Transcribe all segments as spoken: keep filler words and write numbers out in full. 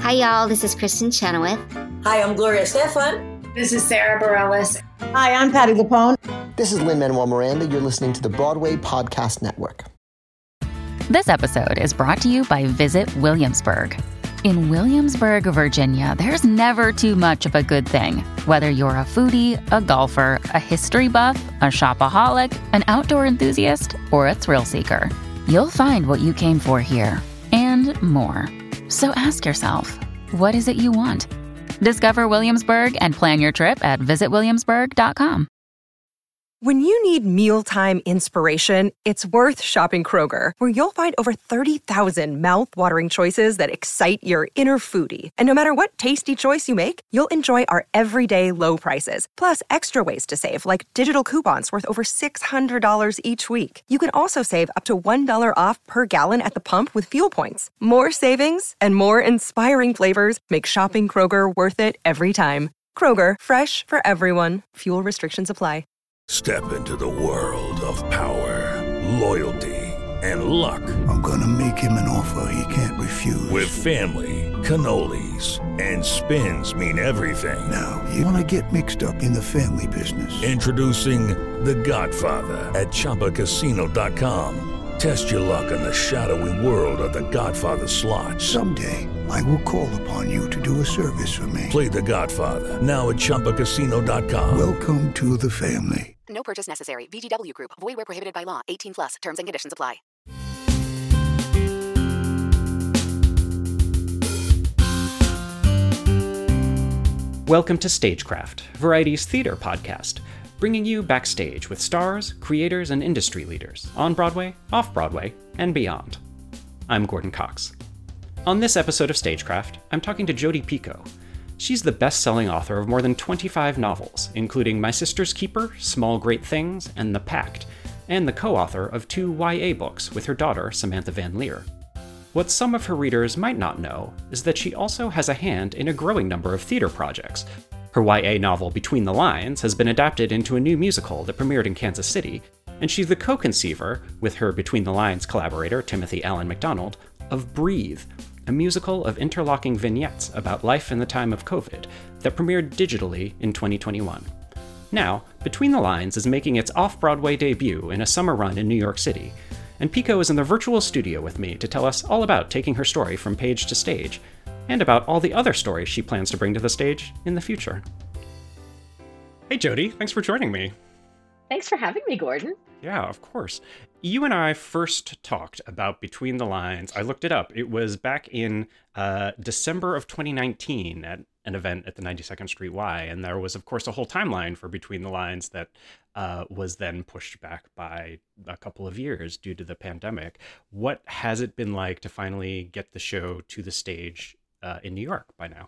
Hi, y'all. This is Kristen Chenoweth. Hi, I'm Gloria Stefan. This is Sarah Bareilles. Hi, I'm Patti LuPone. This is Lin-Manuel Miranda. You're listening to the Broadway Podcast Network. This episode is brought to you by Visit Williamsburg. In Williamsburg, Virginia, there's never too much of a good thing. Whether you're a foodie, a golfer, a history buff, a shopaholic, an outdoor enthusiast, or a thrill seeker, you'll find what you came for here and more. So ask yourself, what is it you want? Discover Williamsburg and plan your trip at visit williamsburg dot com. When you need mealtime inspiration, it's worth shopping Kroger, where you'll find over thirty thousand mouth-watering choices that excite your inner foodie. And no matter what tasty choice you make, you'll enjoy our everyday low prices, plus extra ways to save, like digital coupons worth over six hundred dollars each week. You can also save up to one dollar off per gallon at the pump with fuel points. More savings and more inspiring flavors make shopping Kroger worth it every time. Kroger, fresh for everyone. Fuel restrictions apply. Step into the world of power, loyalty, and luck. I'm gonna make him an offer he can't refuse. With family, cannolis, and spins mean everything. Now, you wanna get mixed up in the family business. Introducing The Godfather at Chumba Casino dot com. Test your luck in the shadowy world of The Godfather slot. Someday, I will call upon you to do a service for me. Play The Godfather, now at Chumba Casino dot com. Welcome to the family. No purchase necessary. V G W Group. Void where prohibited by law. eighteen plus. Terms and conditions apply. Welcome to Stagecraft, Variety's theater podcast, bringing you backstage with stars, creators, and industry leaders on Broadway, off-Broadway, and beyond. I'm Gordon Cox. On this episode of Stagecraft, I'm talking to Jodi Picoult. She's the best-selling author of more than twenty-five novels, including My Sister's Keeper, Small Great Things, and The Pact, and the co-author of two Y A books with her daughter, Samantha Van Leer. What some of her readers might not know is that she also has a hand in a growing number of theater projects. Her Y A novel Between the Lines has been adapted into a new musical that premiered in Kansas City, and she's the co-conceiver, with her Between the Lines collaborator Timothy Allen McDonald, of Breathe, a musical of interlocking vignettes about life in the time of COVID that premiered digitally in twenty twenty-one. Now, Between the Lines is making its off-Broadway debut in a summer run in New York City, and Picoult is in the virtual studio with me to tell us all about taking her story from page to stage, and about all the other stories she plans to bring to the stage in the future. Hey Jodi, thanks for joining me. Thanks for having me, Gordon. Yeah, of course. You and I first talked about Between the Lines. I looked it up. It was back in uh, December of twenty nineteen at an event at the ninety-second Street Y. And there was, of course, a whole timeline for Between the Lines that uh, was then pushed back by a couple of years due to the pandemic. What has it been like to finally get the show to the stage uh, in New York by now?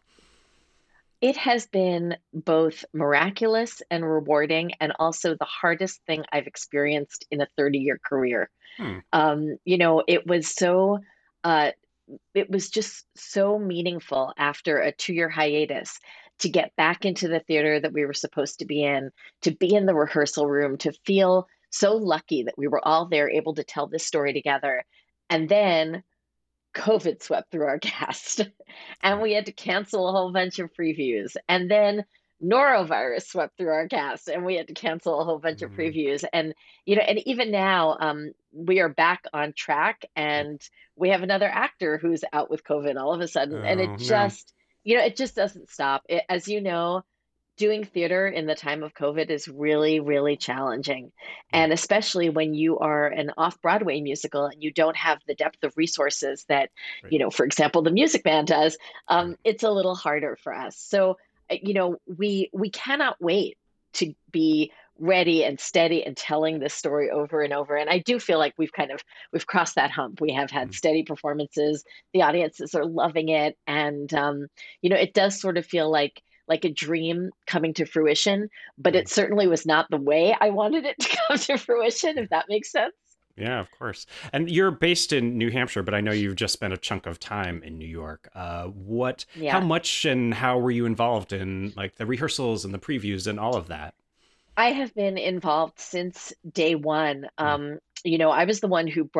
It has been both miraculous and rewarding, and also the hardest thing I've experienced in a thirty-year career. Hmm. Um, you know, it was so, uh, it was just so meaningful after a two-year hiatus to get back into the theater that we were supposed to be in, to be in the rehearsal room, to feel so lucky that we were all there able to tell this story together. And then COVID swept through our cast and we had to cancel a whole bunch of previews. And then norovirus swept through our cast and we had to cancel a whole bunch mm-hmm. of previews. And, you know, and even now um, we are back on track and we have another actor who's out with COVID all of a sudden. Oh, and it just, no. you know, it just doesn't stop. It, as you know, doing theater in the time of COVID is really, really challenging. And especially when you are an off-Broadway musical and you don't have the depth of resources that, right. you know, for example, the Music Man does, um, it's a little harder for us. So, you know, we we cannot wait to be ready and steady and telling this story over and over. And I do feel like we've kind of, we've crossed that hump. We have had mm-hmm. steady performances. The audiences are loving it. And, um, you know, it does sort of feel like like a dream coming to fruition, but it certainly was not the way I wanted it to come to fruition, if that makes sense. Yeah, of course. And you're based in New Hampshire, but I know you've just spent a chunk of time in New York. Uh, what, yeah. how much and how were you involved in like the rehearsals and the previews and all of that? I have been involved since day one. Um, you know, I was the one who brought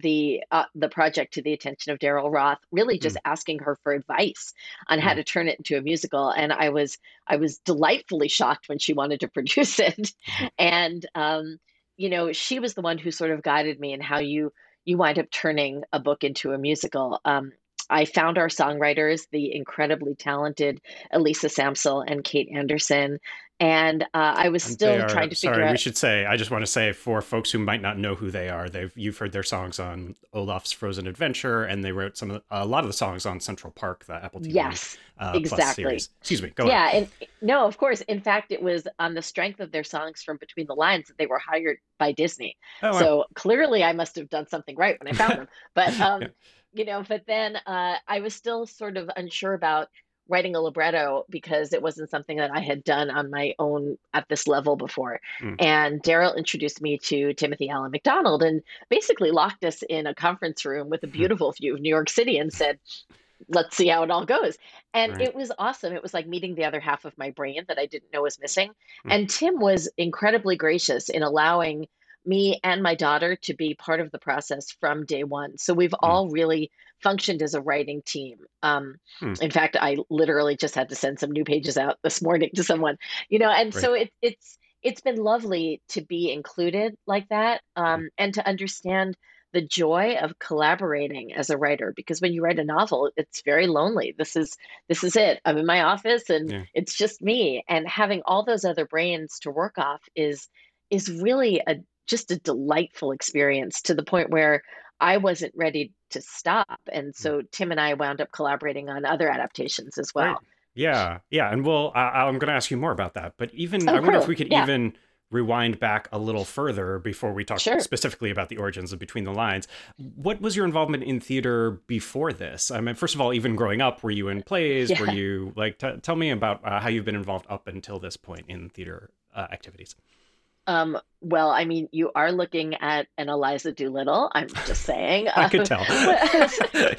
the uh, the project to the attention of Daryl Roth, really just mm. asking her for advice on mm. how to turn it into a musical. And I was I was delightfully shocked when she wanted to produce it. Mm. And um, you know, she was the one who sort of guided me in how you you wind up turning a book into a musical. Um, I found our songwriters, the incredibly talented Elisa Samsel and Kate Anderson. And uh, I was and still are, trying to sorry, figure out. Sorry, we should say, I just want to say for folks who might not know who they are, they've you've heard their songs on Olaf's Frozen Adventure, and they wrote some of the, a lot of the songs on Central Park, the Apple T V yes, uh, exactly. Plus series. Excuse me, go yeah, ahead. Yeah, and no, of course. In fact, it was on the strength of their songs from Between the Lines that they were hired by Disney. Oh, wow. So clearly I must have done something right when I found them. But, um, yeah. you know, but then uh, I was still sort of unsure about writing a libretto because it wasn't something that I had done on my own at this level before. Mm. And Daryl introduced me to Timothy Allen McDonald and basically locked us in a conference room with a beautiful view of New York City and said, let's see how it all goes. And right. it was awesome. It was like meeting the other half of my brain that I didn't know was missing. Mm. And Tim was incredibly gracious in allowing me and my daughter to be part of the process from day one. So we've mm. all really functioned as a writing team. Um, mm. In fact, I literally just had to send some new pages out this morning to someone, you know, and right. so it, it's it's been lovely to be included like that um, mm. and to understand the joy of collaborating as a writer, because when you write a novel, it's very lonely. This is this is it. I'm in my office and yeah. it's just me. And having all those other brains to work off is is really a just a delightful experience, to the point where I wasn't ready to stop. And so Tim and I wound up collaborating on other adaptations as well. Right. Yeah. Yeah. And we'll, I, I'm going to ask you more about that, but even, oh, I wonder cool. if we could yeah. even rewind back a little further before we talk sure. specifically about the origins of Between the Lines. What was your involvement in theater before this? I mean, first of all, even growing up, were you in plays? Yeah. Were you like, t- tell me about uh, how you've been involved up until this point in theater uh, activities. Um, well, I mean, you are looking at an Eliza Doolittle. I'm just saying. I could tell. when, I was, when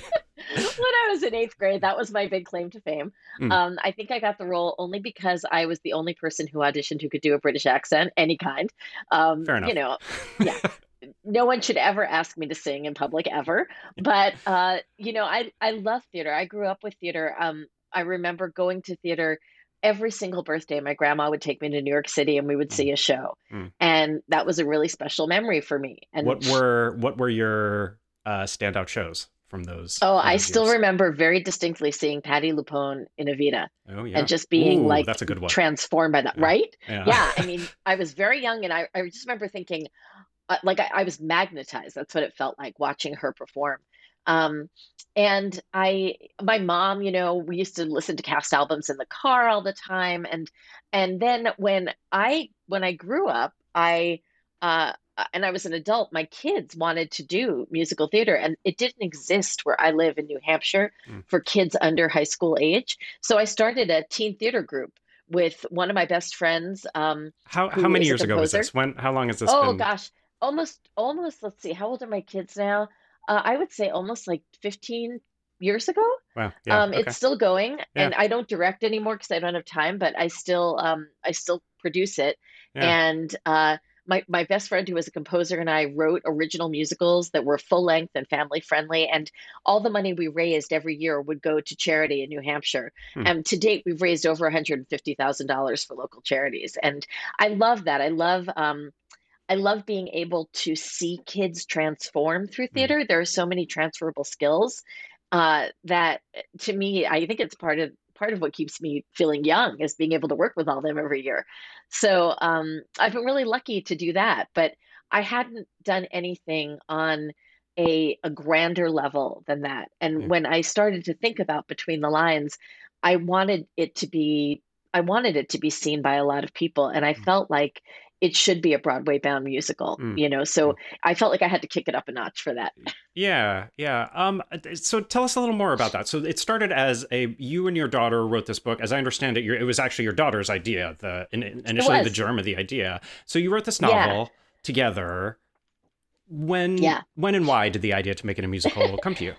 I was in eighth grade, that was my big claim to fame. Mm. Um, I think I got the role only because I was the only person who auditioned who could do a British accent, any kind. Um, Fair enough. You know, yeah. No one should ever ask me to sing in public ever. But, uh, you know, I, I love theater. I grew up with theater. Um, I remember going to theater every single birthday. My grandma would take me to New York City and we would see a show. Mm. And that was a really special memory for me. And what were what were your uh, standout shows from those? Oh, from I those still years? remember very distinctly seeing Patti LuPone in Evita. Oh, yeah. And just being Ooh, like that's a good one. transformed by that, yeah. right? Yeah. yeah. I mean, I was very young and I, I just remember thinking, uh, like I, I was magnetized. That's what it felt like watching her perform. Um, and I, my mom, you know, we used to listen to cast albums in the car all the time. And, and then when I, when I grew up, I, uh, and I was an adult, my kids wanted to do musical theater, and it didn't exist where I live in New Hampshire mm. for kids under high school age. So I started a teen theater group with one of my best friends. Um, how, how many years ago was this? When, how long has this oh, been? Oh gosh, almost, almost, let's see, how old are my kids now? Uh, I would say almost like fifteen years ago. Wow. Yeah, um, okay. It's still going, yeah. and I don't direct anymore because I don't have time, but I still, um, I still produce it. Yeah. And uh, my, my best friend who was a composer and I wrote original musicals that were full length and family friendly. And all the money we raised every year would go to charity in New Hampshire. Hmm. And to date, we've raised over one hundred fifty thousand dollars for local charities. And I love that. I love, um, I love being able to see kids transform through theater. Mm. There are so many transferable skills uh, that, to me, I think it's part of part of what keeps me feeling young, is being able to work with all of them every year. So um, I've been really lucky to do that, but I hadn't done anything on a, a grander level than that. And mm. when I started to think about Between the Lines, I wanted it to be, I wanted it to be seen by a lot of people, and I mm. felt like it should be a Broadway bound musical, mm. you know, so mm. I felt like I had to kick it up a notch for that. Yeah. Yeah. Um, so tell us a little more about that. So it started as a, you and your daughter wrote this book. As I understand it, your, it was actually your daughter's idea, the in, initially the germ of the idea. So you wrote this novel yeah. together. When, yeah. when and why did the idea to make it a musical come to you?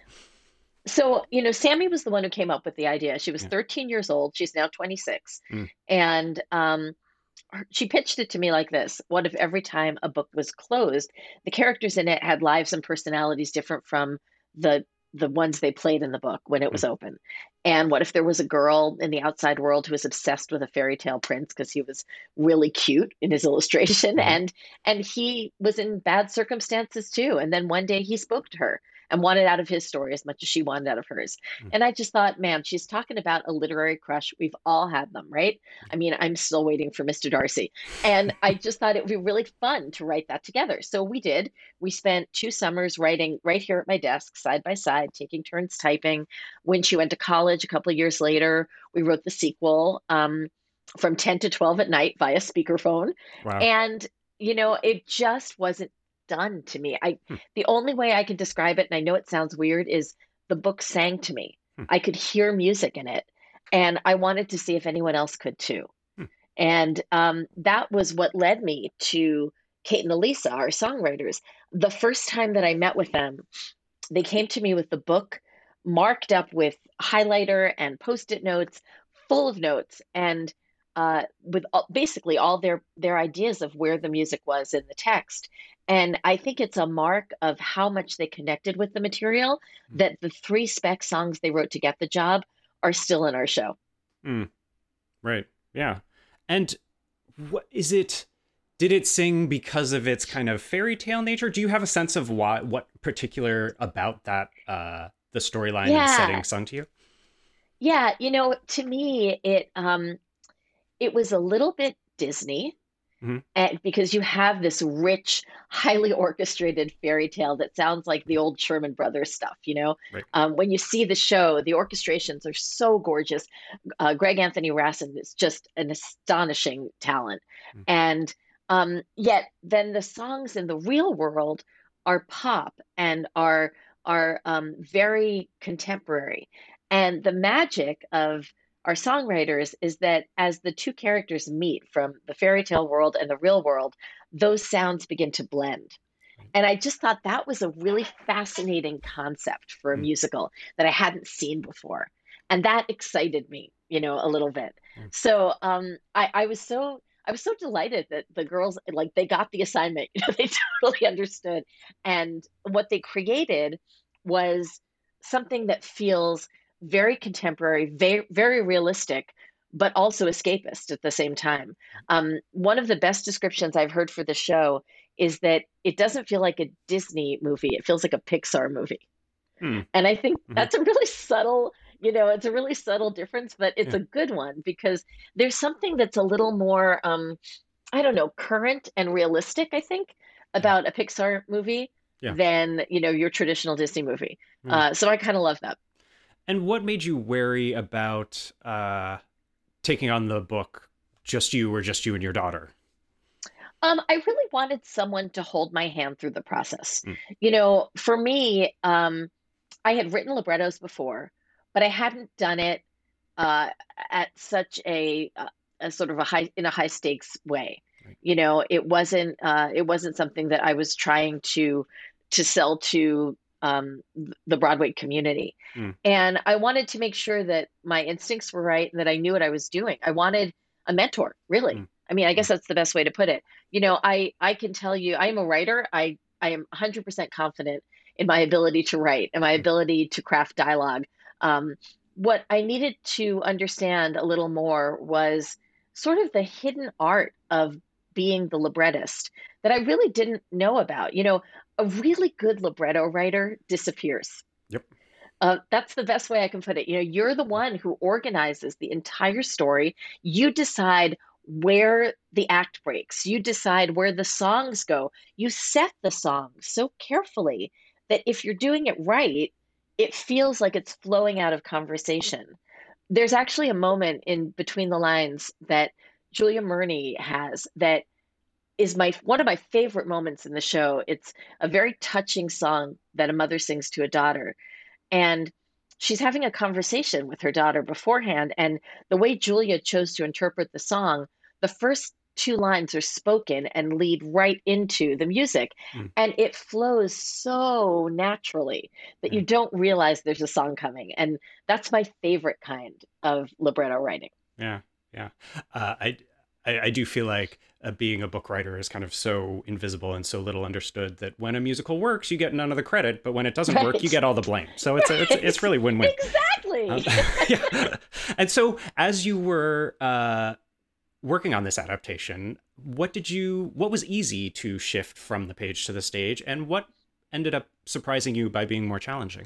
So, you know, Sammy was the one who came up with the idea. She was yeah. thirteen years old. She's now twenty-six. Mm. And, um, she pitched it to me like this. What if every time a book was closed, the characters in it had lives and personalities different from the the ones they played in the book when it was open? And what if there was a girl in the outside world who was obsessed with a fairy tale prince because he was really cute in his illustration, Mhm. and and he was in bad circumstances too. And then one day he spoke to her and wanted out of his story as much as she wanted out of hers. Mm. And I just thought, man, she's talking about a literary crush. We've all had them, right? I mean, I'm still waiting for Mister Darcy. And I just thought it would be really fun to write that together. So we did. We spent two summers writing right here at my desk, side by side, taking turns typing. When she went to college a couple of years later, we wrote the sequel um, from ten to twelve at night via speakerphone. Wow. And, you know, it just wasn't done to me. I Hmm. The only way I can describe it, and I know it sounds weird, is the book sang to me. Hmm. I could hear music in it, and I wanted to see if anyone else could too. Hmm. And um, that was what led me to Kate and Elisa, our songwriters. The first time that I met with them, they came to me with the book marked up with highlighter and post-it notes, full of notes, and uh, with all, basically all their their ideas of where the music was in the text. And I think it's a mark of how much they connected with the material that the three spec songs they wrote to get the job are still in our show. Mm. Right. Yeah. And what is it? Did it sing because of its kind of fairy tale nature? Do you have a sense of why, what particular about that, uh, the storyline and Yeah. setting sung to you? Yeah, you know, to me, it um, it was a little bit Disney. Mhm. And because you have this rich, highly orchestrated fairy tale that sounds like the old Sherman Brothers stuff, you know? Right. Um, when you see the show, the orchestrations are so gorgeous. Uh, Greg Anthony Rassin is just an astonishing talent. Mm. And um, yet then the songs in the real world are pop and are are um, very contemporary. And the magic of our songwriters is that as the two characters meet from the fairy tale world and the real world, those sounds begin to blend. And I just thought that was a really fascinating concept for a Mm. musical that I hadn't seen before. And that excited me, you know, a little bit. Mm. So um, I, I was so I was so delighted that the girls, like, they got the assignment. You know, they totally understood. And what they created was something that feels very contemporary, very, very realistic, but also escapist at the same time. Um, one of the best descriptions I've heard for the show is that it doesn't feel like a Disney movie. It feels like a Pixar movie. Hmm. And I think Mhm. that's a really subtle, you know, it's a really subtle difference, but it's Yeah. a good one because there's something that's a little more, um, I don't know, current and realistic, I think, about a Pixar movie Yeah. than, you know, your traditional Disney movie. Mm. Uh, so I kind of love that. And what made you wary about uh, taking on the book, just you or just you and your daughter? Um, I really wanted someone to hold my hand through the process. Mm. You know, for me, um, I had written librettos before, but I hadn't done it uh, at such a, a, a sort of a high in a high stakes way. Right. You know, it wasn't uh, it wasn't something that I was trying to to sell to um, th- the Broadway community. Mm. And I wanted to make sure that my instincts were right and that I knew what I was doing. I wanted a mentor, really. Mm. I mean, I guess that's the best way to put it. You know, I I can tell you, I am a writer. I I am one hundred percent confident in my ability to write and my ability to craft dialogue. Um, what I needed to understand a little more was sort of the hidden art of being the librettist that I really didn't know about. You know, a really good libretto writer disappears. Yep. Uh, that's the best way I can put it. You know, you're the one who organizes the entire story. You decide where the act breaks. You decide where the songs go. You set the songs so carefully that if you're doing it right, it feels like it's flowing out of conversation. There's actually a moment in Between the Lines that Julia Murney has that is my one of my favorite moments in the show. It's a very touching song that a mother sings to a daughter. And she's having a conversation with her daughter beforehand. And the way Julia chose to interpret the song, the first two lines are spoken and lead right into the music. Mm. And it flows so naturally that you don't realize there's a song coming. And that's my favorite kind of libretto writing. Yeah, yeah. Uh, I I, I do feel like uh, being a book writer is kind of so invisible and so little understood that when a musical works, you get none of the credit, but when it doesn't Right. work, you get all the blame. So it's, Right. it's, it's really win-win. Exactly. Um, yeah. And so as you were uh, working on this adaptation, what did you, what was easy to shift from the page to the stage, and what ended up surprising you by being more challenging?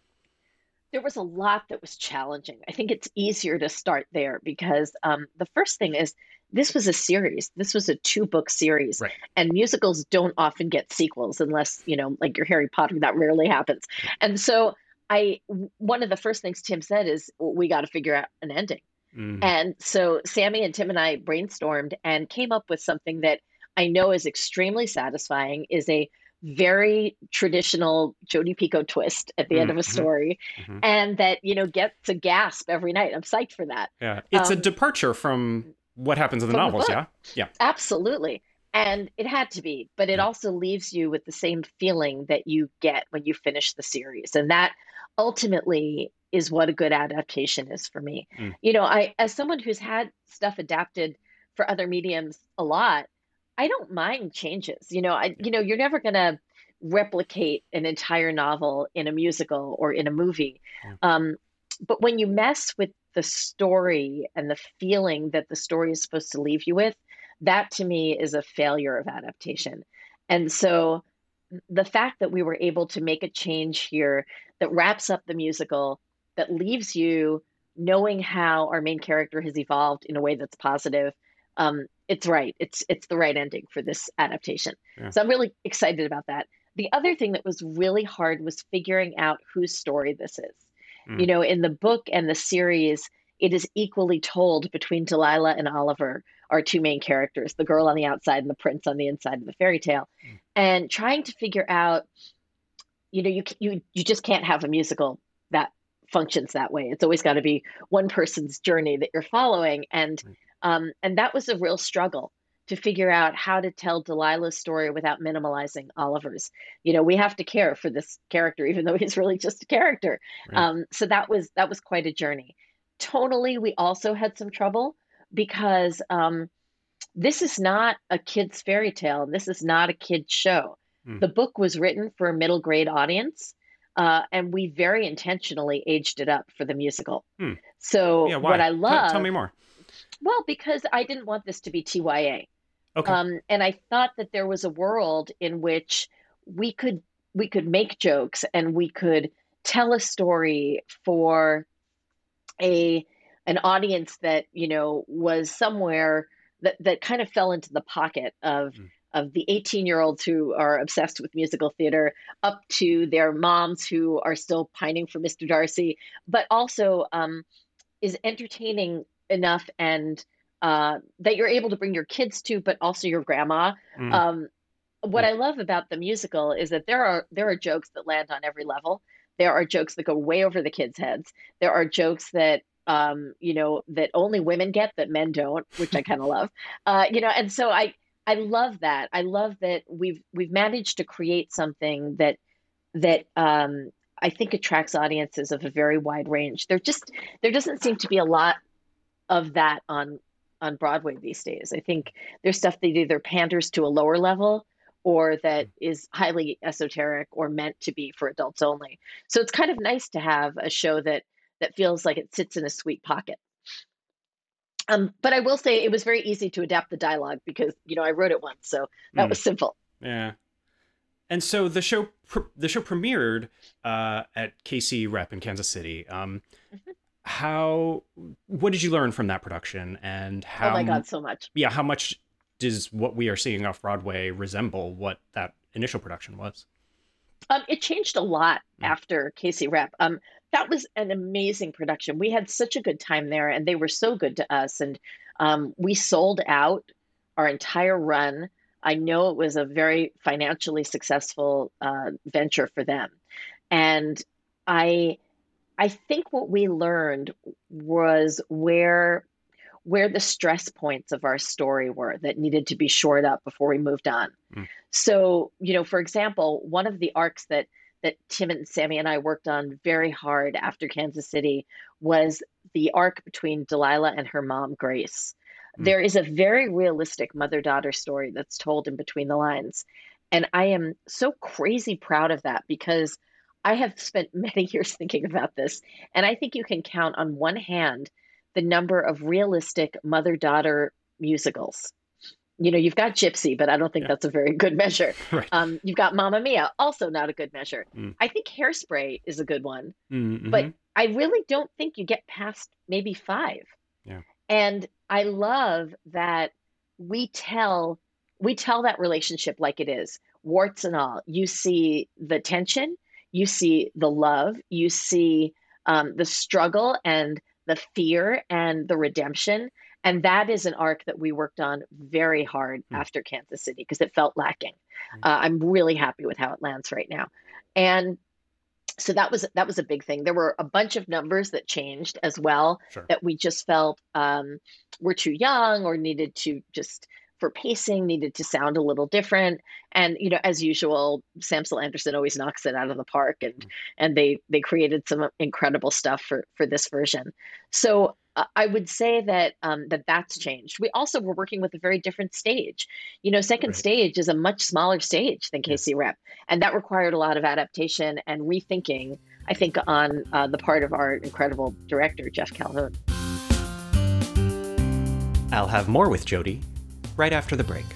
There was a lot that was challenging. I think it's easier to start there because um, the first thing is this was a series. This was a two book series. Right. And musicals don't often get sequels unless, you know, like your Harry Potter, that rarely happens. And so I, one of the first things Tim said is, we got to figure out an ending. Mm. And so Sammy and Tim and I brainstormed and came up with something that I know is extremely satisfying, is a very traditional Jodi Picoult twist at the end of a Mhm. story, Mhm. and that, you know, gets a gasp every night. I'm psyched for that. Yeah. It's a Um, departure from what happens in the from the novels, book. yeah? Yeah. Absolutely. And it had to be, but it Yeah. also leaves you with the same feeling that you get when you finish the series. And that ultimately is what a good adaptation is for me. Mm. You know, I, as someone who's had stuff adapted for other mediums a lot, I don't mind changes. You know, I, you know, you're never going to replicate an entire novel in a musical or in a movie. Yeah. Um, but when you mess with the story and the feeling that the story is supposed to leave you with, that to me is a failure of adaptation. And so the fact that we were able to make a change here that wraps up the musical, that leaves you knowing how our main character has evolved in a way that's positive, um, it's right. It's it's the right ending for this adaptation. Yeah. So I'm really excited about that. The other thing that was really hard was figuring out whose story this is. Mm. You know, in the book and the series, it is equally told between Delilah and Oliver, our two main characters, the girl on the outside and the prince on the inside of the fairy tale. Mm. And trying to figure out, you know, you you you just can't have a musical that functions that way. It's always got to be one person's journey that you're following, and Right. um, and that was a real struggle to figure out how to tell Delilah's story without minimalizing Oliver's. You know, we have to care for this character, even though he's really just a character. Right. Um, so that was that was quite a journey. Tonally, we also had some trouble because um, this is not a kid's fairy tale. This is not a kid's show. Mm. The book was written for a middle grade audience, uh, and we very intentionally aged it up for the musical. Hmm. So Yeah, why? what I Tell- love, Tell me more. well, because I didn't want this to be T Y A. Okay. Um, and I thought that there was a world in which we could we could make jokes and we could tell a story for a an audience that, you know, was somewhere that, that kind of fell into the pocket of Mm. of the eighteen year olds who are obsessed with musical theater, up to their moms who are still pining for Mister Darcy, but also um, is entertaining enough and uh, that you're able to bring your kids to, but also your grandma. Mm. Um, what Mm. I love about the musical is that there are there are jokes that land on every level. There are jokes that go way over the kids' heads. There are jokes that um, you know that only women get that men don't, which I kind of love. Uh, you know, and so I I love that. I love that we've we've managed to create something that that um, I think attracts audiences of a very wide range. There just there doesn't seem to be a lot of that on on Broadway these days. I think there's stuff that either panders to a lower level or that is highly esoteric or meant to be for adults only. So it's kind of nice to have a show that that feels like it sits in a sweet pocket. Um, but I will say it was very easy to adapt the dialogue because, you know, I wrote it once, so that Mm. was simple. Yeah. And so the show pr- the show premiered uh, at K C Rep in Kansas City. Um, Mhm. How what did you learn from that production, and how Oh my God, so much. yeah, how much does what we are seeing off Broadway resemble what that initial production was? Um, it changed a lot Mm. after K C Rep. Um, that was an amazing production. We had such a good time there, and they were so good to us. And um, we sold out our entire run. I know it was a very financially successful uh, venture for them. And I, I think what we learned was where where the stress points of our story were that needed to be shored up before we moved on. Mm. So, you know, for example, one of the arcs that that Tim and Sammy and I worked on very hard after Kansas City was the arc between Delilah and her mom, Grace. There is a very realistic mother-daughter story that's told in between the lines. And I am so crazy proud of that because I have spent many years thinking about this. And I think you can count on one hand the number of realistic mother-daughter musicals. You know, you've got Gypsy, but I don't think yeah. that's a very good measure. Right. Um, you've got Mamma Mia, also not a good measure. Mm. I think Hairspray is a good one, mm-hmm. but I really don't think you get past maybe five. Yeah. And I love that we tell we tell that relationship like it is, warts and all. You see the tension, you see the love, you see um, the struggle and the fear and the redemption. And that is an arc that we worked on very hard mm. after Kansas City because it felt lacking. Mm. Uh, I'm really happy with how it lands right now. And so that was that was a big thing. There were a bunch of numbers that changed as well sure. that we just felt um, were too young or needed to just for pacing, needed to sound a little different. And, you know, as usual, Samsel Anderson always knocks it out of the park and mm. and they they created some incredible stuff for for this version. So I would say that um, that that's changed. We also were working with a very different stage. You know, Second right. Stage is a much smaller stage than K C yes. Rep, and that required a lot of adaptation and rethinking, I think, on uh, the part of our incredible director, Jeff Calhoun. I'll have more with Jody right after the break.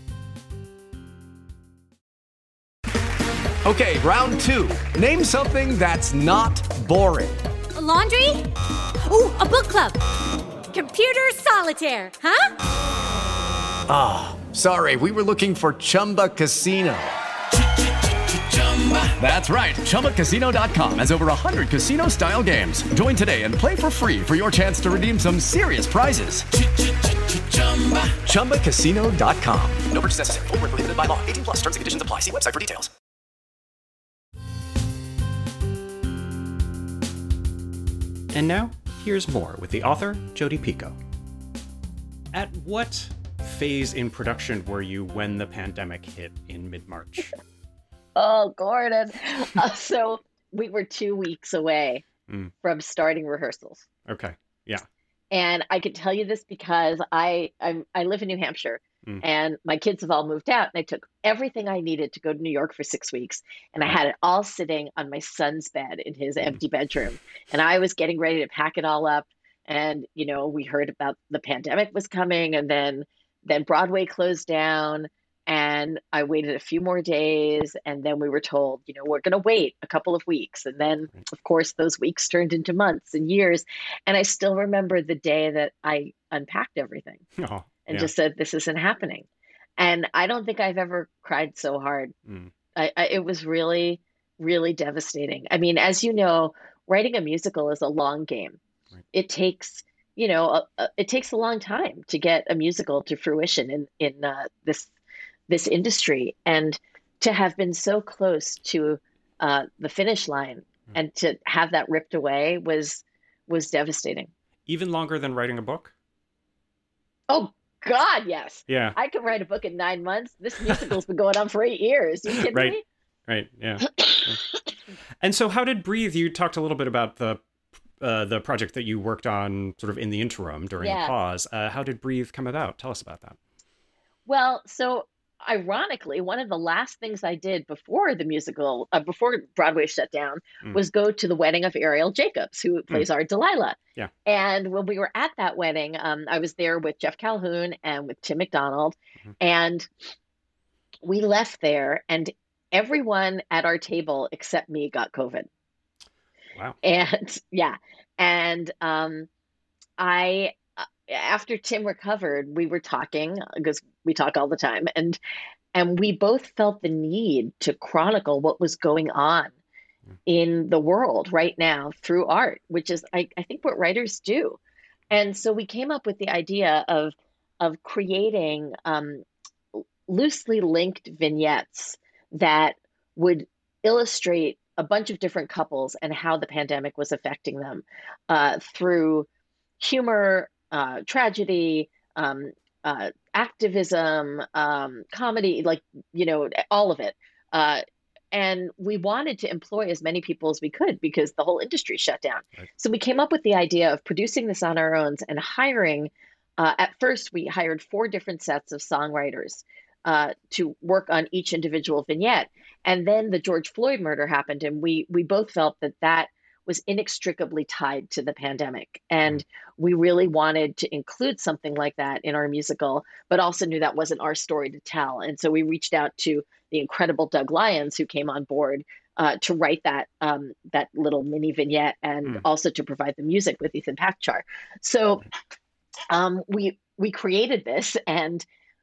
Okay, round two. Name something that's not boring. A laundry? Ooh, a book club. Computer solitaire, huh? Ah, oh, sorry. We were looking for Chumba Casino. That's right. Chumba Casino dot com has over one hundred casino-style games. Join today and play for free for your chance to redeem some serious prizes. Chumba Casino dot com. No purchase necessary. Void where prohibited by law. eighteen plus terms and conditions apply. See website for details. And now, here's more with the author, Jodi Picoult. At what phase in production were you when the pandemic hit in mid-March? Oh, Gordon. Uh, so we were two weeks away mm. from starting rehearsals. Okay, yeah. And I could tell you this because I I'm, I live in New Hampshire, mm. and my kids have all moved out, and I took everything I needed to go to New York for six weeks, and I had it all sitting on my son's bed in his mm. empty bedroom. And I was getting ready to pack it all up, and, you know, we heard about the pandemic was coming, and then then Broadway closed down, and I waited a few more days, and then we were told, you know, we're going to wait a couple of weeks. And then, of course, those weeks turned into months and years. And I still remember the day that I unpacked everything oh, and yeah. just said, this isn't happening. And I don't think I've ever cried so hard. Mm. I, I, it was really, really devastating. I mean, as you know, writing a musical is a long game. Right. It takes, you know, a, a, it takes a long time to get a musical to fruition in, in uh, this this industry, and to have been so close to uh, the finish line mm. and to have that ripped away was was devastating. Even longer than writing a book? Oh, God, yes. Yeah. I could write a book in nine months. This musical's been going on for eight years. You kidding right. me? Right, yeah. And so how did Breathe, you talked a little bit about the uh, the project that you worked on sort of in the interim during yeah. the pause. Uh, how did Breathe come about? Tell us about that. Well, so ironically, one of the last things I did before the musical, uh, before Broadway shut down, mm. was go to the wedding of Ariel Jacobs, who plays mm. our Delilah. Yeah. And when we were at that wedding, um, I was there with Jeff Calhoun and with Tim McDonald. Mm-hmm. And we left there, and everyone at our table except me got COVID. Wow. And yeah. And um, I... after Tim recovered, we were talking, because we talk all the time, and and we both felt the need to chronicle what was going on in the world right now through art, which is, I, I think, what writers do. And so we came up with the idea of of creating um, loosely linked vignettes that would illustrate a bunch of different couples and how the pandemic was affecting them uh, through humor, Uh, tragedy, um, uh, activism, um, comedy, like, you know, all of it. Uh, and we wanted to employ as many people as we could because the whole industry shut down. Right. So we came up with the idea of producing this on our own and hiring uh, at first we hired four different sets of songwriters uh, to work on each individual vignette. And then the George Floyd murder happened, and we we both felt that that was inextricably tied to the pandemic. And we really wanted to include something like that in our musical, but also knew that wasn't our story to tell. And so we reached out to the incredible Doug Lyons, who came on board uh, to write that um, that little mini vignette, and mm. also to provide the music with Ethan Pakchar. So um, we we created this, and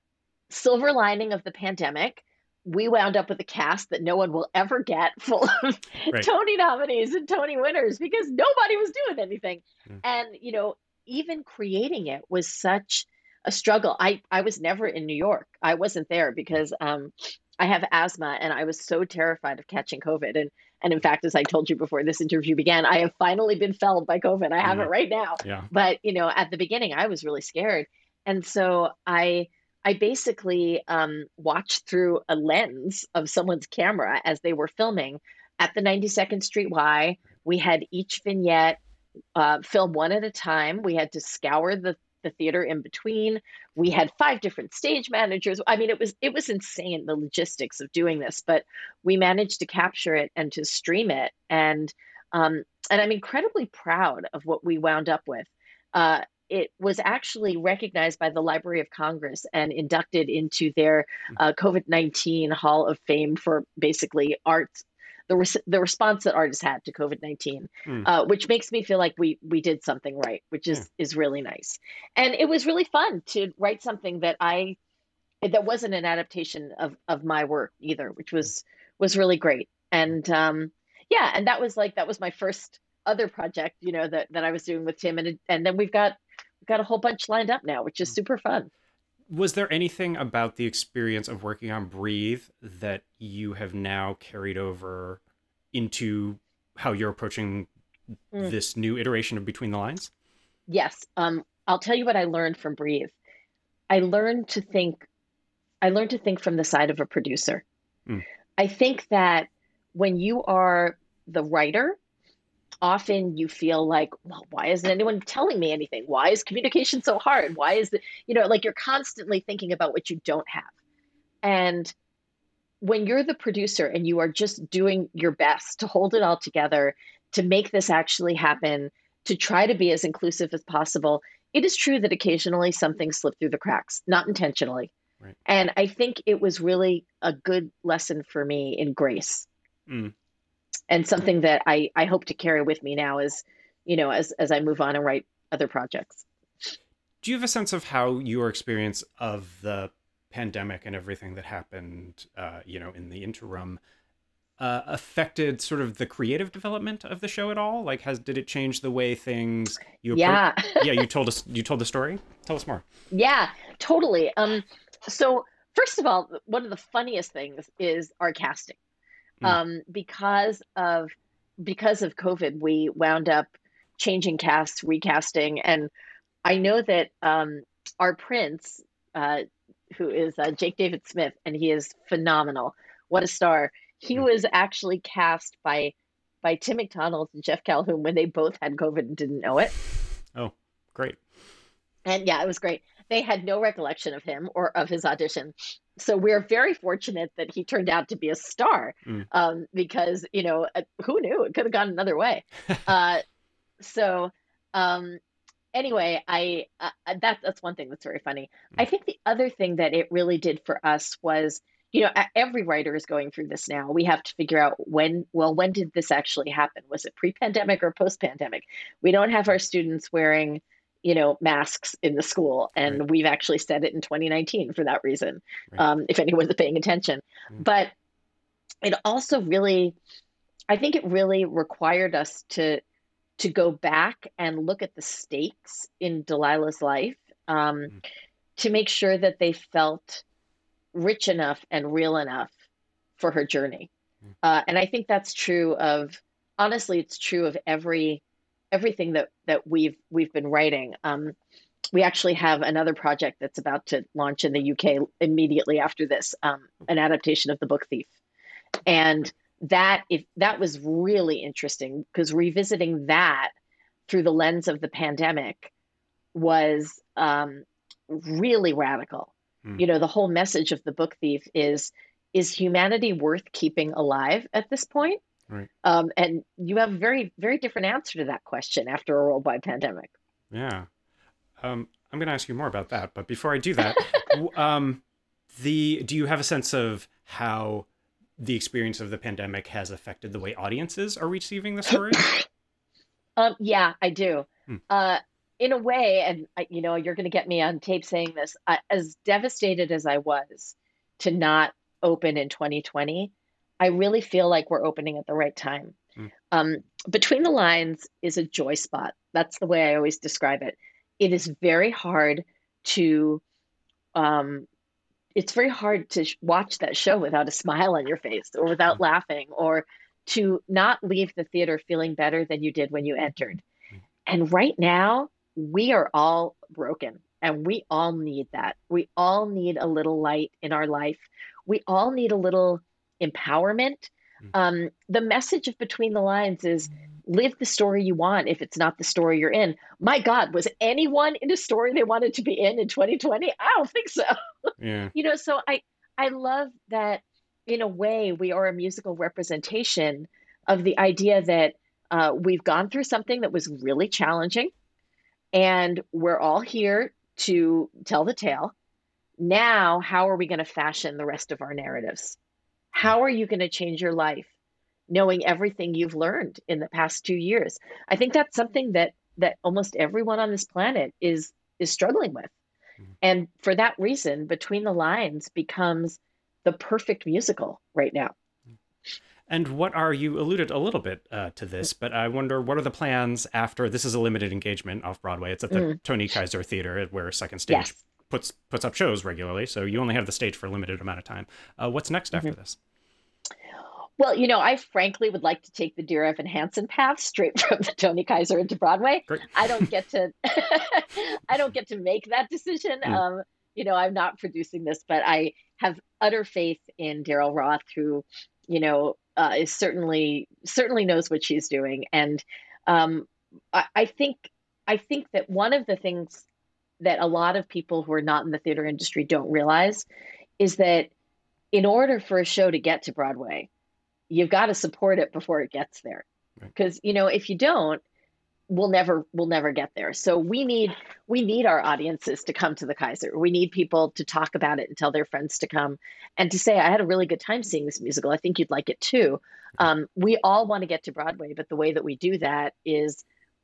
silver lining of the pandemic, we wound up with a cast that no one will ever get, full of right. Tony nominees and Tony winners, because nobody was doing anything. Mm. And, you know, even creating it was such a struggle. I, I was never in New York. I wasn't there because um, I have asthma, and I was so terrified of catching COVID. And, and in fact, as I told you before this interview began, I have finally been felled by COVID. I have mm. it right now. Yeah. But, you know, at the beginning, I was really scared. And so I... I basically um, watched through a lens of someone's camera as they were filming at the ninety-second Street Y. We had each vignette uh, filmed one at a time. We had to scour the, the theater in between. We had five different stage managers. I mean, it was it was insane, the logistics of doing this, but we managed to capture it and to stream it. And um, and I'm incredibly proud of what we wound up with. Uh, It was actually recognized by the Library of Congress and inducted into their uh, COVID nineteen Hall of Fame for basically arts, the res- the response that artists had to COVID nineteen, mm. uh, which makes me feel like we we did something right, which is yeah. is really nice. And it was really fun to write something that I that wasn't an adaptation of of my work either, which was was really great. And um, yeah, and that was like that was my first other project, you know, that that I was doing with Tim, and and then we've got. got a whole bunch lined up now, which is super fun. Was there anything about the experience of working on Breathe that you have now carried over into how you're approaching mm. this new iteration of Between the Lines? Yes. Um, I'll tell you what I learned from Breathe. I learned to think, I learned to think from the side of a producer. Mm. I think that when you are the writer, often you feel like, well, why isn't anyone telling me anything? Why is communication so hard? Why is the, you know, like you're constantly thinking about what you don't have. And when you're the producer and you are just doing your best to hold it all together, to make this actually happen, to try to be as inclusive as possible, it is true that occasionally something slipped through the cracks, not intentionally. Right. And I think it was really a good lesson for me in grace. Mm. And something that I, I hope to carry with me now is, you know, as, as I move on and write other projects. Do you have a sense of how your experience of the pandemic and everything that happened, uh, you know, in the interim, uh, affected sort of the creative development of the show at all? Like, has did it change the way things you? Yeah, yeah. You told us. You told the story. Tell us more. Yeah, totally. Um, so first of all, one of the funniest things is our casting. Um, because of because of COVID, we wound up changing casts, recasting, and I know that um, our prince, uh, who is uh, Jake David Smith, and he is phenomenal. What a star! He mm. was actually cast by by Tim McDonald and Jeff Calhoun when they both had COVID and didn't know it. Oh, great! And yeah, it was great. They had no recollection of him or of his audition. So we're very fortunate that he turned out to be a star mm. um, because, you know, who knew? It could have gone another way. uh, so um, anyway, I uh, that that's one thing that's very funny. Mm. I think the other thing that it really did for us was, you know, every writer is going through this now. We have to figure out when, well, when did this actually happen? Was it pre-pandemic or post-pandemic? We don't have our students wearing you know, masks in the school. And right. we've actually said it in twenty nineteen for that reason, right. um, if anyone's paying attention. Mm. But it also really, I think it really required us to to go back and look at the stakes in Delilah's life um, mm. to make sure that they felt rich enough and real enough for her journey. Mm. Uh, and I think that's true of, honestly, it's true of every everything that that we've we've been writing. Um, we actually have another project that's about to launch in the U K immediately after this, um, an adaptation of The Book Thief, and that if that was really interesting because revisiting that through the lens of the pandemic was um, really radical. Mm. You know, the whole message of The Book Thief is, is humanity worth keeping alive at this point? Right. Um, and you have a very, very different answer to that question after a worldwide pandemic. Yeah. Um, I'm going to ask you more about that. But before I do that, um, the do you have a sense of how the experience of the pandemic has affected the way audiences are receiving the story? um, yeah, I do. Hmm. Uh, in a way, and I, you know, you're going to get me on tape saying this, I, as devastated as I was to not open in twenty twenty, I really feel like we're opening at the right time. Hmm. Um, Between the Lines is a joy spot. That's the way I always describe it. It is very hard to, um, it's very hard to sh- watch that show without a smile on your face or without hmm. laughing, or to not leave the theater feeling better than you did when you entered. Hmm. And right now, we are all broken, and we all need that. We all need a little light in our life. We all need a little empowerment. Um, the message of Between the Lines is live the story you want if it's not the story you're in. My God, was anyone in a story they wanted to be in in twenty twenty? I don't think so. Yeah. You know, so I, I love that in a way we are a musical representation of the idea that uh, we've gone through something that was really challenging, and we're all here to tell the tale. Now, how are we going to fashion the rest of our narratives? How are you going to change your life knowing everything you've learned in the past two years? I think that's something that that almost everyone on this planet is is struggling with. Mm-hmm. And for that reason, Between the Lines becomes the perfect musical right now. And what are, you alluded a little bit uh, to this, but I wonder, what are the plans after, this is a limited engagement off Broadway. It's at the mm. Tony Kaiser Theater, where Second Stage yes. puts puts up shows regularly. So you only have the stage for a limited amount of time. Uh, what's next mm-hmm. after this? Well, you know, I frankly would like to take the Dear Evan Hansen path straight from the Tony Kaiser into Broadway. Great. I don't get to, I don't get to make that decision. Mm. Um, you know, I'm not producing this, but I have utter faith in Daryl Roth, who, you know, uh, is certainly certainly knows what she's doing. And um, I, I think I think that one of the things that a lot of people who are not in the theater industry don't realize is that in order for a show to get to Broadway, you've got to support it before it gets there. Because, you know, if you don't, we'll never we'll never get there. So we need we need our audiences to come to the Kaiser. We need people to talk about it and tell their friends to come and to say, I had a really good time seeing this musical. I think you'd like it too. Um, we all want to get to Broadway, but the way that we do that is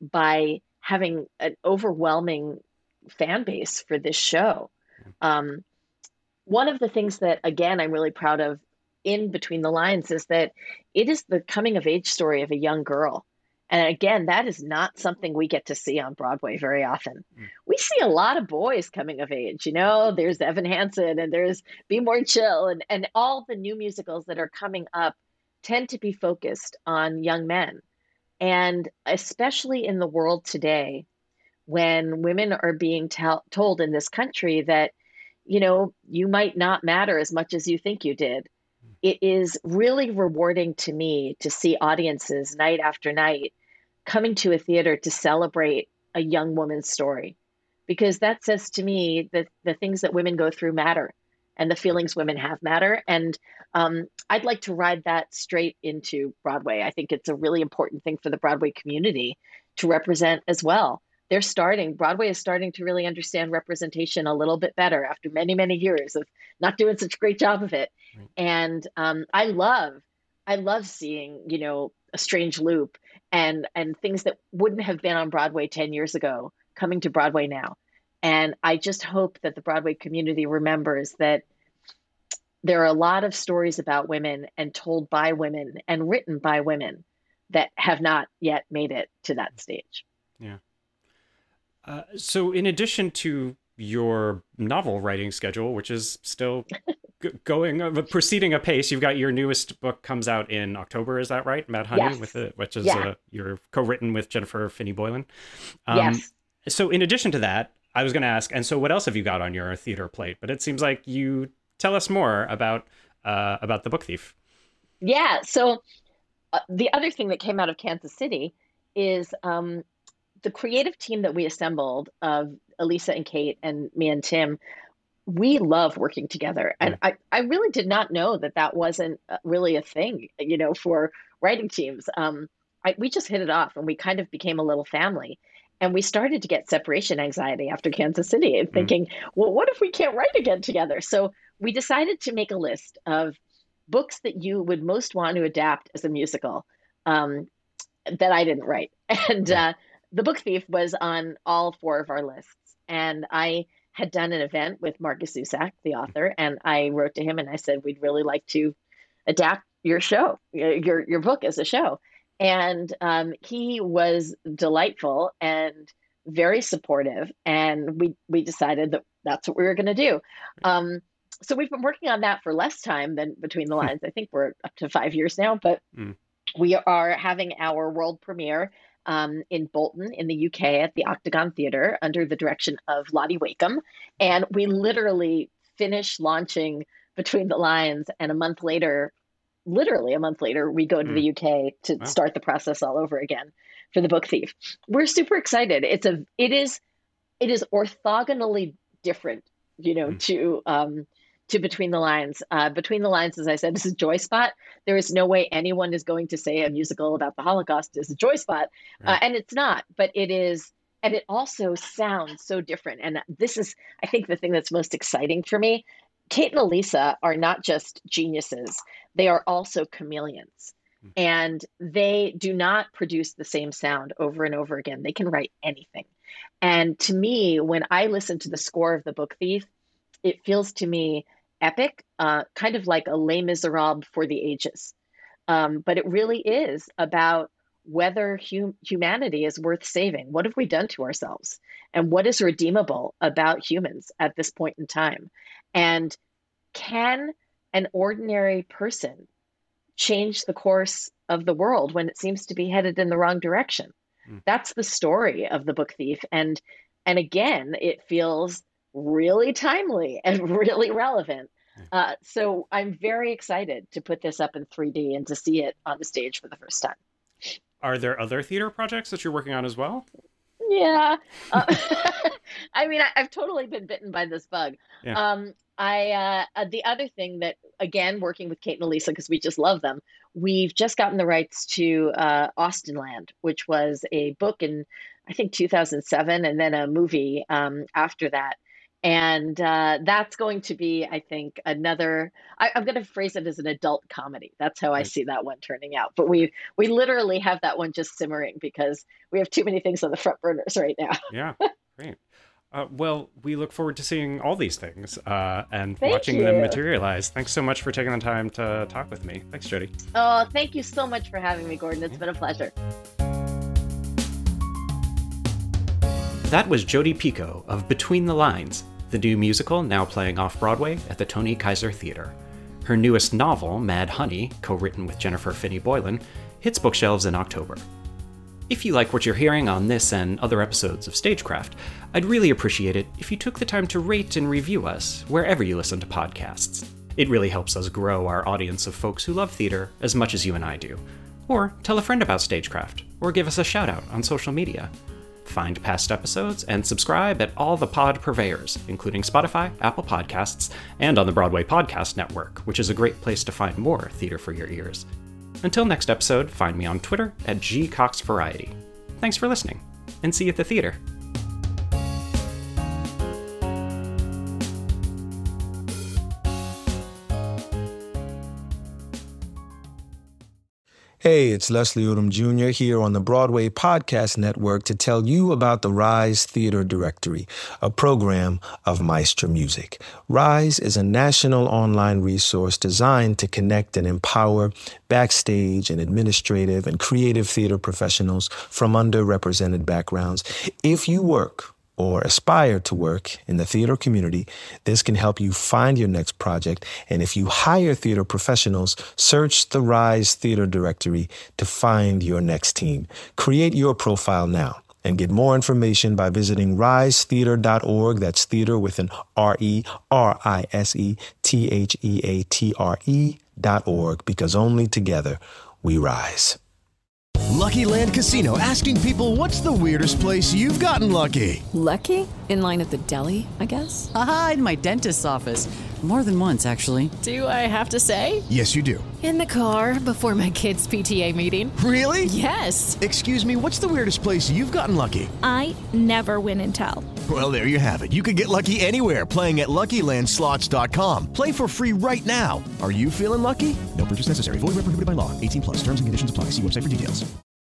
by having an overwhelming fan base for this show. Um, one of the things that, again, I'm really proud of in Between the Lines is that it is the coming of age story of a young girl. And again, that is not something we get to see on Broadway very often. Mm. We see a lot of boys coming of age. You know, there's Evan Hansen and there's Be More Chill, and, and all the new musicals that are coming up tend to be focused on young men. And especially in the world today, when women are being tell, told in this country that, you know, you might not matter as much as you think you did. Mm. It is really rewarding to me to see audiences night after night coming to a theater to celebrate a young woman's story, because that says to me that the things that women go through matter and the feelings women have matter. And um, I'd like to ride that straight into Broadway. I think it's a really important thing for the Broadway community to represent as well. They're starting, Broadway is starting to really understand representation a little bit better after many, many years of not doing such a great job of it. Right. And um, I love, I love seeing, you know, A Strange Loop and and things that wouldn't have been on Broadway ten years ago coming to Broadway now. And I just hope that the Broadway community remembers that there are a lot of stories about women and told by women and written by women that have not yet made it to that stage. Yeah. Uh, so in addition to your novel writing schedule, which is still g- going, uh, proceeding apace, you've got your newest book comes out in October. Is that right? Mad Honey, yes. with it, which is yeah. uh, you're co-written with Jennifer Finney Boylan. Um, yes. So in addition to that, I was going to ask, and so what else have you got on your theater plate? But it seems like you tell us more about uh, about The Book Thief. Yeah. So uh, the other thing that came out of Kansas City is um, the creative team that we assembled of Elisa and Kate and me and Tim, we love working together. And I, I really did not know that that wasn't really a thing, you know, for writing teams. Um, I, we just hit it off and we kind of became a little family. And we started to get separation anxiety after Kansas City and thinking, mm. well, what if we can't write again together? So we decided to make a list of books that you would most want to adapt as a musical um, that I didn't write. And uh, The Book Thief was on all four of our lists. And I had done an event with Marcus Zusak, the author, and I wrote to him and I said, we'd really like to adapt your show, your your book as a show. And um, he was delightful and very supportive. And we, we decided that that's what we were going to do. Um, so we've been working on that for less time than Between the Lines. I think we're up to five years now, but mm. we are having our world premiere um, in Bolton in the U K at the Octagon Theatre under the direction of Lottie Wakeham. And we literally finished launching Between the Lines, and a month later, literally a month later, we go to mm. the U K to wow. start the process all over again for The Book Thief. We're super excited. It's a, it is, it is orthogonally different, you know, mm. to, um, to Between the Lines. Uh, Between the Lines, as I said, is a joy spot. There is no way anyone is going to say a musical about the Holocaust is a joy spot. Right. Uh, and it's not, but it is, and it also sounds so different. And this is, I think, the thing that's most exciting for me. Kate and Elisa are not just geniuses. They are also chameleons. Mm. And they do not produce the same sound over and over again. They can write anything. And to me, when I listen to the score of The Book Thief, it feels to me epic, uh, kind of like a Les Miserables for the ages. Um, but it really is about whether hum- humanity is worth saving. What have we done to ourselves? And what is redeemable about humans at this point in time? And can an ordinary person change the course of the world when it seems to be headed in the wrong direction? Mm. That's the story of The Book Thief. And, and again, it feels really timely and really relevant. Uh, so I'm very excited to put this up in three D and to see it on the stage for the first time. Are there other theater projects that you're working on as well? Yeah. Uh, I mean, I, I've totally been bitten by this bug. Yeah. Um, I uh, the other thing that, again, working with Kate and Elisa, because we just love them, we've just gotten the rights to uh, Austenland, which was a book in, I think, two thousand seven, and then a movie um, after that. And uh, that's going to be, I think, another, I, I'm going to phrase it as an adult comedy. That's how I see that one turning out. But we we literally have that one just simmering because we have too many things on the front burners right now. Yeah, great. Uh, well, we look forward to seeing all these things uh, and thank watching you. them materialize. Thanks so much for taking the time to talk with me. Thanks, Jody. Oh, thank you so much for having me, Gordon. It's yeah. been a pleasure. That was Jody Picoult of Between the Lines, the new musical now playing off-Broadway at the Tony Kaiser Theater. Her newest novel, Mad Honey, co-written with Jennifer Finney Boylan, hits bookshelves in October. If you like what you're hearing on this and other episodes of Stagecraft, I'd really appreciate it if you took the time to rate and review us wherever you listen to podcasts. It really helps us grow our audience of folks who love theater as much as you and I do. Or tell a friend about Stagecraft, or give us a shout out on social media. Find past episodes and subscribe at all the pod purveyors, including Spotify, Apple Podcasts, and on the Broadway Podcast Network, which is a great place to find more theater for your ears. Until next episode, find me on Twitter at gcoxvariety. Thanks for listening, and see you at the theater. Hey, it's Leslie Odom Junior here on the Broadway Podcast Network to tell you about the Rise Theater Directory, a program of Maestro Music. Rise is a national online resource designed to connect and empower backstage and administrative and creative theater professionals from underrepresented backgrounds. If you work or aspire to work in the theater community, this can help you find your next project. And if you hire theater professionals, search the Rise Theater Directory to find your next team. Create your profile now and get more information by visiting rise theater dot org. That's theater with an R E R I S E T H E A T R E dot org, because only together we rise. Lucky Land Casino, asking people, what's the weirdest place you've gotten lucky? Lucky? In line at the deli, I guess? Aha, in my dentist's office. More than once, actually. Do I have to say? Yes, you do. In the car before my kids' P T A meeting. Really? Yes. Excuse me, what's the weirdest place you've gotten lucky? I never win and tell. Well, there you have it. You can get lucky anywhere, playing at Lucky Land Slots dot com. Play for free right now. Are you feeling lucky? No purchase necessary. Void where prohibited by law. eighteen plus. Terms and conditions apply. See website for details.